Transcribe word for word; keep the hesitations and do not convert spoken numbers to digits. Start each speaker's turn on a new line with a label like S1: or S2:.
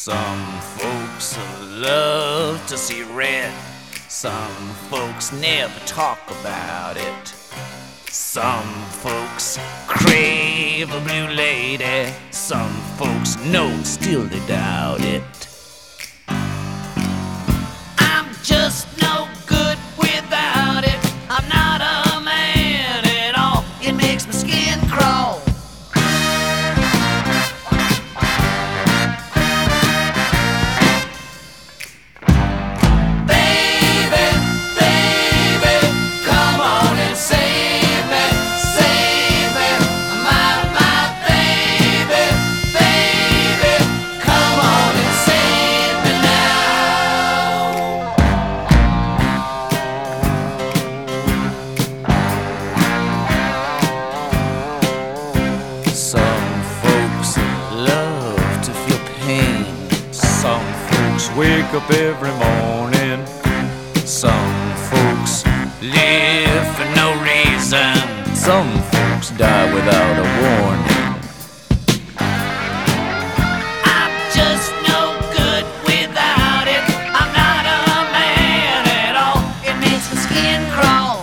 S1: Some folks love to see red. Some folks never talk about it. Some folks crave a blue lady. Some folks know, still they doubt it. I'm just no good without it. I'm not a man at all. It makes my skin crawl. Some folks love to feel pain. Some folks wake up every morning. Some folks live for no reason. Some folks die without a warning. I'm just no good without it. I'm not a man at all. It makes my skin crawl.